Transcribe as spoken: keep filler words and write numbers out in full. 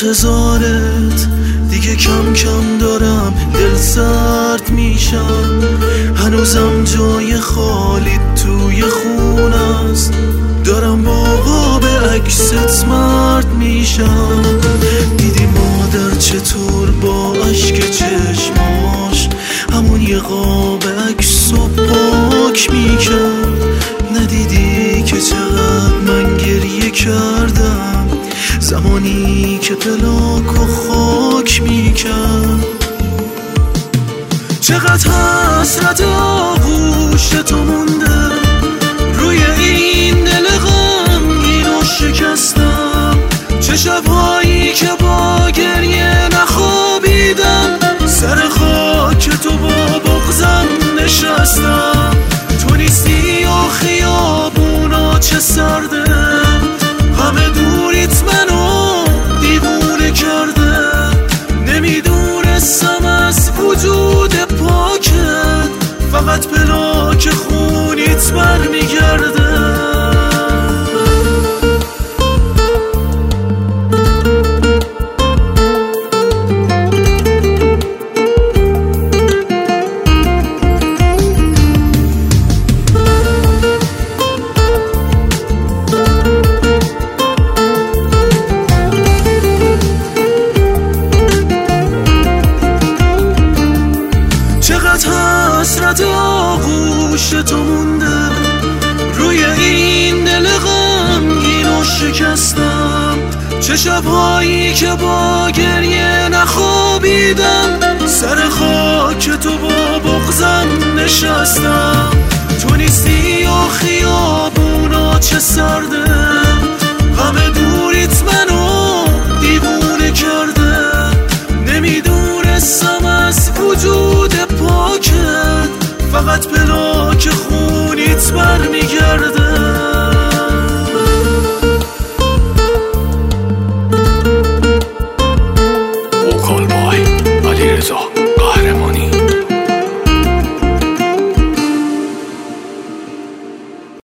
انتظارت دیگه کم کم دارم دل سرد میشم، هنوزم جای خالی توی خون است، دارم با قاب عکست مرد میشم. دیدی مادر چطور با اشک چشماش همون یه قاب عکس و پاک میکرد؟ ندیدی که چقدر من گریه کردم زمانی که پلاک و خاک میکرد؟ چقدر حسرت آغوش تو مونده روی این دل غمگین و شکستم، چه شبهایی که با گریه نخوابیدم، سر خاک تو با بغضم نشستم. تو نیستی و خیابونا چه سرده، همه دوریت منو دیوونه کرده، نمیدونستم از وجود پاکت فقط پلاک خونیت برمیگرده. حسرت آغوش تو مونده روی این دل غمگین و شکستم، چه شبهایی که با گریه نخوابیدم، سر خاک تو با بغضم نشستم. تو نیستی و خیابونا چه سرده، همه دوریت منو دیوونه کرده، نمیدونستم از وجود پاکت فقط